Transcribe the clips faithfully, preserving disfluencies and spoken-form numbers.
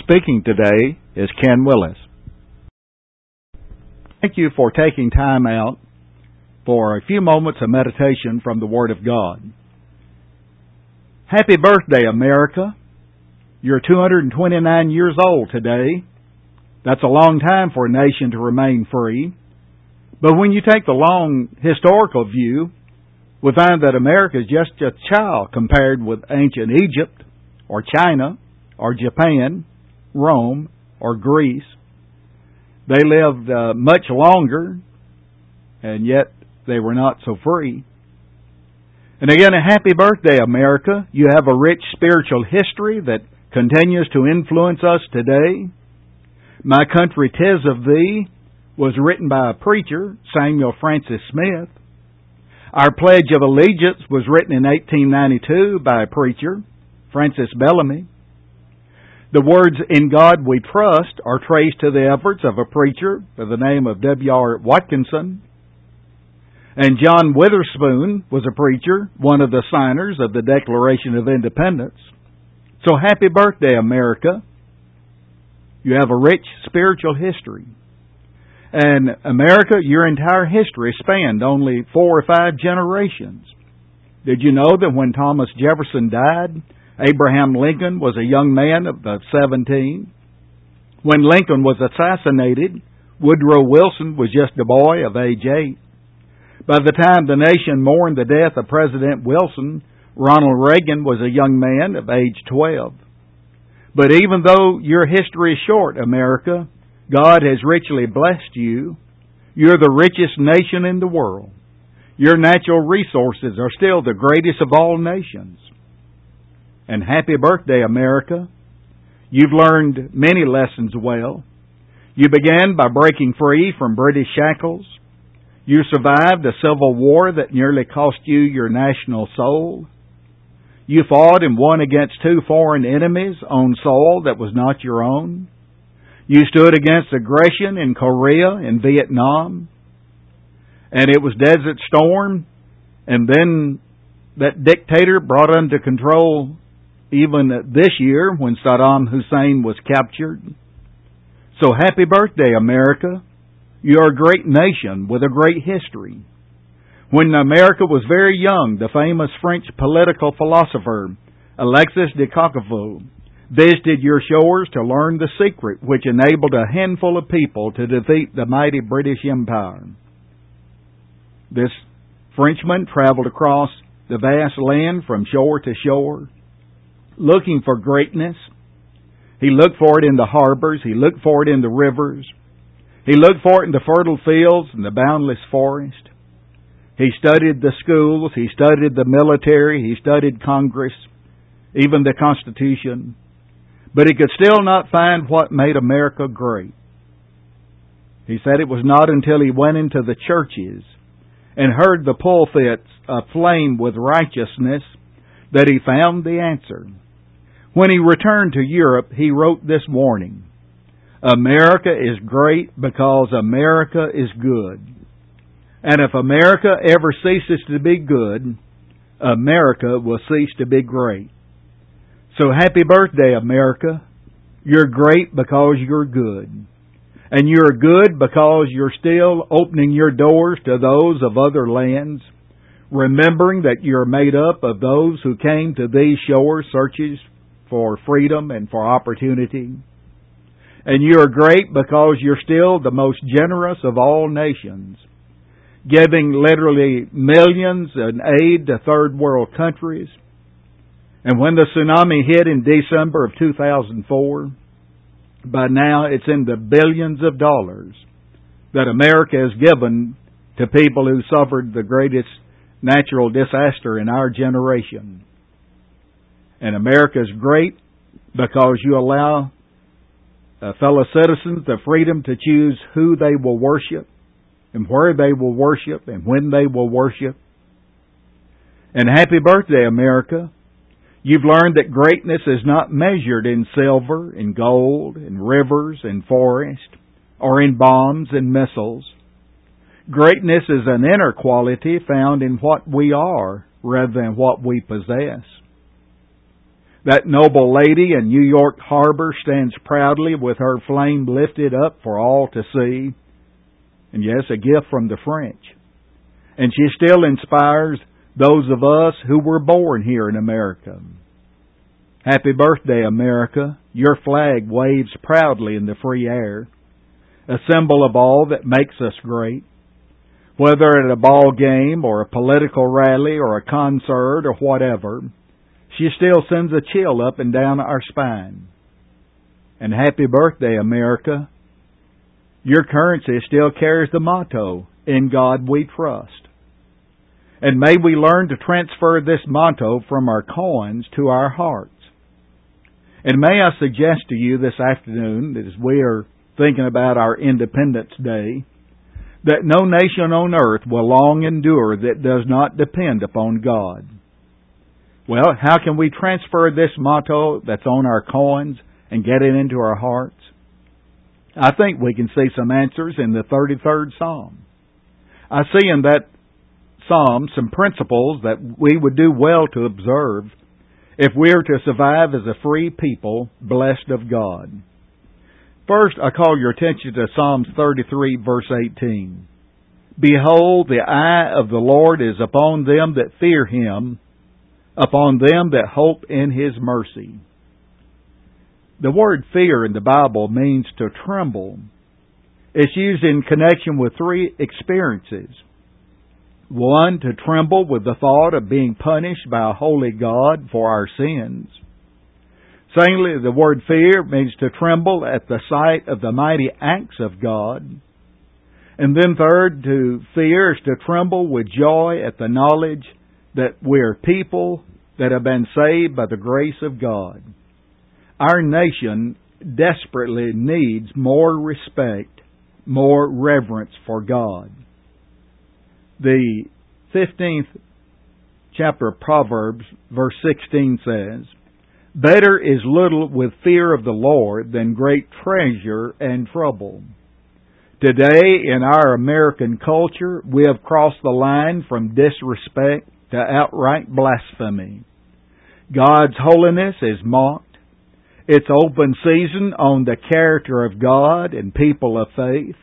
Speaking today is Ken Willis. Thank you for taking time out for a few moments of meditation from the Word of God. Happy birthday, America. You're two hundred twenty-nine years old today. That's a long time for a nation to remain free. But when you take the long historical view, we find that America is just a child compared with ancient Egypt, or China, or Japan, Rome, or Greece. They lived uh, much longer, and yet they were not so free. And again, a happy birthday, America. You have a rich spiritual history that continues to influence us today. My Country 'Tis of Thee was written by a preacher, Samuel Francis Smith. Our Pledge of Allegiance was written in eighteen ninety-two by a preacher, Francis Bellamy. The words, "In God We Trust," are traced to the efforts of a preacher by the name of W R Watkinson. And John Witherspoon was a preacher, one of the signers of the Declaration of Independence. So happy birthday, America. You have a rich spiritual history. And America, your entire history spanned only four or five generations. Did you know that when Thomas Jefferson died, Abraham Lincoln was a young man of seventeen? When Lincoln was assassinated, Woodrow Wilson was just a boy of age eight. By the time the nation mourned the death of President Wilson, Ronald Reagan was a young man of age twelve. But even though your history is short, America, God has richly blessed you. You're the richest nation in the world. Your natural resources are still the greatest of all nations. And happy birthday, America. You've learned many lessons well. You began by breaking free from British shackles. You survived a civil war that nearly cost you your national soul. You fought and won against two foreign enemies on soil that was not your own. You stood against aggression in Korea and Vietnam. And it was Desert Storm, and then that dictator brought under control even this year when Saddam Hussein was captured. So happy birthday, America. You're a great nation with a great history. When America was very young, the famous French political philosopher Alexis de Tocqueville visited your shores to learn the secret which enabled a handful of people to defeat the mighty British Empire. This Frenchman traveled across the vast land from shore to shore, looking for greatness. He looked for it in the harbors. He looked for it in the rivers. He looked for it in the fertile fields and the boundless forest. He studied the schools. He studied the military. He studied Congress, even the Constitution. But he could still not find what made America great. He said it was not until he went into the churches and heard the pulpits aflame with righteousness that he found the answer. When he returned to Europe, he wrote this warning: America is great because America is good. And if America ever ceases to be good, America will cease to be great. So happy birthday, America. You're great because you're good. And you're good because you're still opening your doors to those of other lands, remembering that you're made up of those who came to these shores searching for freedom and for opportunity. And you're great because you're still the most generous of all nations, giving literally millions in aid to third world countries. And when the tsunami hit in December of two thousand four, by now it's in the billions of dollars that America has given to people who suffered the greatest natural disaster in our generation. And America is great because you allow uh, fellow citizens the freedom to choose who they will worship and where they will worship and when they will worship. And happy birthday, America. You've learned that greatness is not measured in silver and gold and rivers and forest or in bombs and missiles. Greatness is an inner quality found in what we are rather than what we possess. That noble lady in New York Harbor stands proudly with her flame lifted up for all to see. And yes, a gift from the French. And she still inspires those of us who were born here in America. Happy birthday, America. Your flag waves proudly in the free air, a symbol of all that makes us great. Whether at a ball game or a political rally or a concert or whatever, she still sends a chill up and down our spine. And happy birthday, America. Your currency still carries the motto, "In God We Trust." And may we learn to transfer this motto from our coins to our hearts. And may I suggest to you this afternoon, as we are thinking about our Independence Day, that no nation on earth will long endure that does not depend upon God. Well, how can we transfer this motto that's on our coins and get it into our hearts? I think we can see some answers in the thirty-third Psalm. I see in that Psalm some principles that we would do well to observe if we are to survive as a free people blessed of God. First, I call your attention to Psalms thirty-three, verse eighteen. Behold, the eye of the Lord is upon them that fear Him, upon them that hope in His mercy. The word fear in the Bible means to tremble. It's used in connection with three experiences. One, to tremble with the thought of being punished by a holy God for our sins. Secondly, the word fear means to tremble at the sight of the mighty acts of God. And then third, to fear is to tremble with joy at the knowledge that we are people that have been saved by the grace of God. Our nation desperately needs more respect, more reverence for God. The fifteenth chapter of Proverbs, verse sixteen says, Better is little with fear of the Lord than great treasure and trouble. Today, in our American culture, we have crossed the line from disrespect to outright blasphemy. God's holiness is mocked. It's open season on the character of God and people of faith.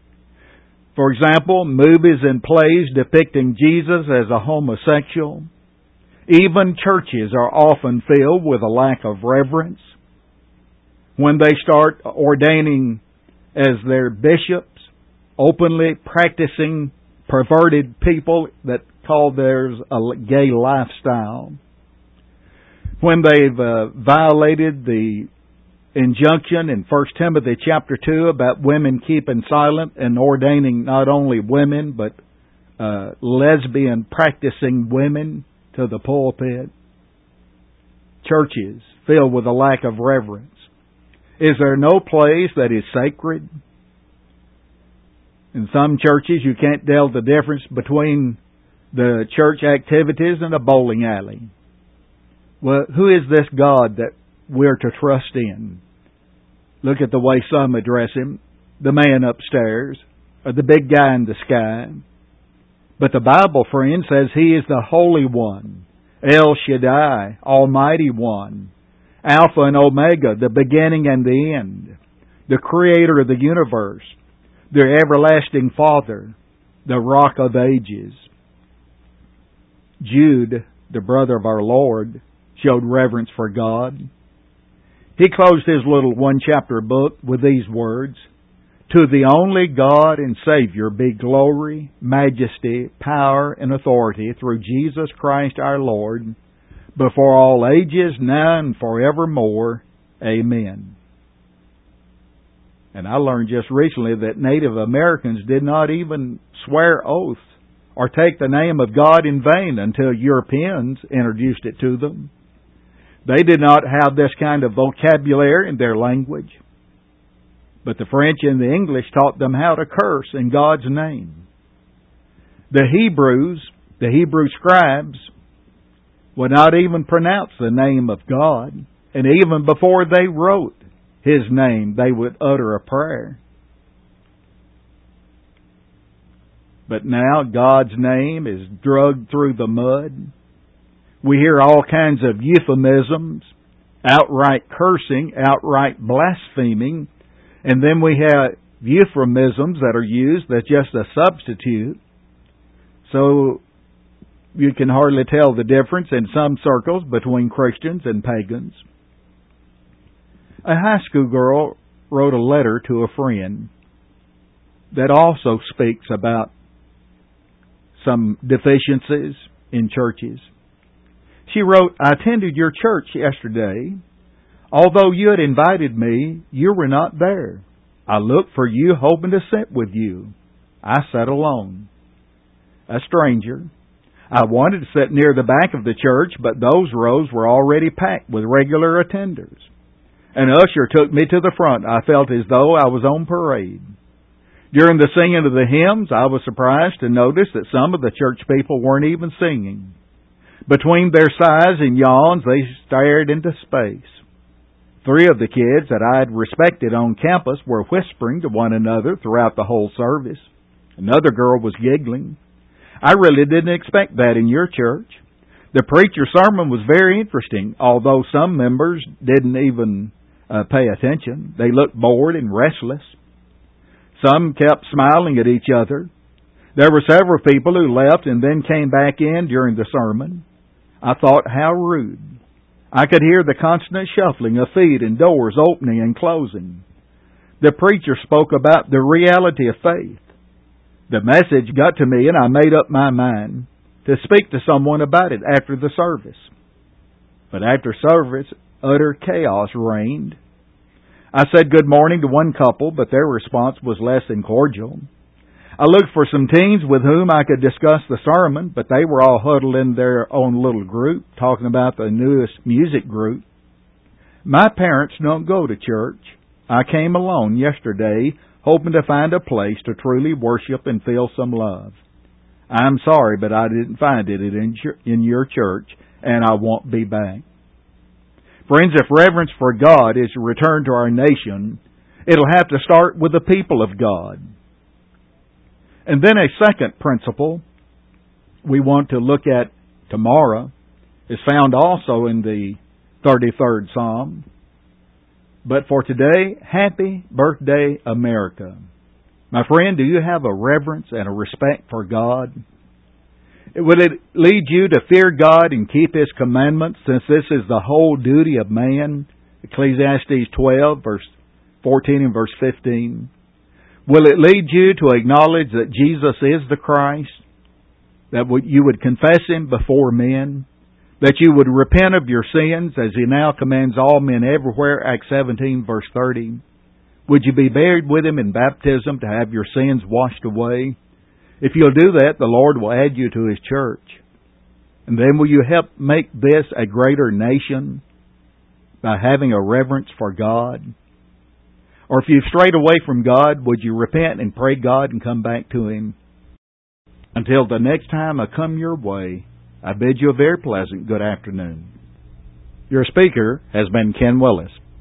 For example, movies and plays depicting Jesus as a homosexual. Even churches are often filled with a lack of reverence. When they start ordaining as their bishops, openly practicing perverted people that call theirs a gay lifestyle. When they've uh, violated the injunction in First Timothy chapter two about women keeping silent and ordaining not only women but uh, lesbian practicing women to the pulpit. Churches filled with a lack of reverence. Is there no place that is sacred? In some churches you can't tell the difference between the church activities and a bowling alley. Well, who is this God that we're to trust in? Look at the way some address Him, the man upstairs, or the big guy in the sky. But the Bible, friend, says He is the Holy One, El Shaddai, Almighty One, Alpha and Omega, the beginning and the end, the Creator of the universe, the everlasting Father, the Rock of Ages. Jude, the brother of our Lord, showed reverence for God. He closed his little one-chapter book with these words, To the only God and Savior be glory, majesty, power, and authority through Jesus Christ our Lord, before all ages, now and forevermore. Amen. And I learned just recently that Native Americans did not even swear oaths or take the name of God in vain until Europeans introduced it to them. They did not have this kind of vocabulary in their language. But the French and the English taught them how to curse in God's name. The Hebrews, the Hebrew scribes, would not even pronounce the name of God. And even before they wrote His name, they would utter a prayer. But now God's name is drugged through the mud. We hear all kinds of euphemisms outright cursing, outright blaspheming, and then we have euphemisms that are used that's just a substitute. So you can hardly tell the difference in some circles between Christians and pagans. A high school girl wrote a letter to a friend that also speaks about some deficiencies in churches. She wrote, "I attended your church yesterday. Although you had invited me, you were not there. I looked for you, hoping to sit with you. I sat alone. A stranger. I wanted to sit near the back of the church, but those rows were already packed with regular attenders. An usher took me to the front. I felt as though I was on parade. During the singing of the hymns, I was surprised to notice that some of the church people weren't even singing. Between their sighs and yawns, they stared into space. Three of the kids that I had respected on campus were whispering to one another throughout the whole service. Another girl was giggling. I really didn't expect that in your church. The preacher's sermon was very interesting, although some members didn't even uh, pay attention. They looked bored and restless. Some kept smiling at each other. There were several people who left and then came back in during the sermon. I thought, how rude. I could hear the constant shuffling of feet and doors opening and closing. The preacher spoke about the reality of faith. The message got to me and I made up my mind to speak to someone about it after the service. But after service, utter chaos reigned. I said good morning to one couple, but their response was less than cordial. I looked for some teens with whom I could discuss the sermon, but they were all huddled in their own little group, talking about the newest music group. My parents don't go to church. I came alone yesterday, hoping to find a place to truly worship and feel some love. I'm sorry, but I didn't find it in your church, and I won't be back. Friends, if reverence for God is to return to our nation, it'll have to start with the people of God. And then a second principle we want to look at tomorrow is found also in the thirty-third Psalm. But for today, happy birthday, America. My friend, do you have a reverence and a respect for God? Will it lead you to fear God and keep His commandments, since this is the whole duty of man? Ecclesiastes twelve, verse fourteen and verse fifteen. Will it lead you to acknowledge that Jesus is the Christ? That you would confess Him before men? That you would repent of your sins as He now commands all men everywhere, Acts seventeen, verse thirty? Would you be buried with Him in baptism to have your sins washed away? If you'll do that, the Lord will add you to His church. And then will you help make this a greater nation by having a reverence for God? Or if you've strayed away from God, would you repent and pray God and come back to Him? Until the next time I come your way, I bid you a very pleasant good afternoon. Your speaker has been Ken Willis.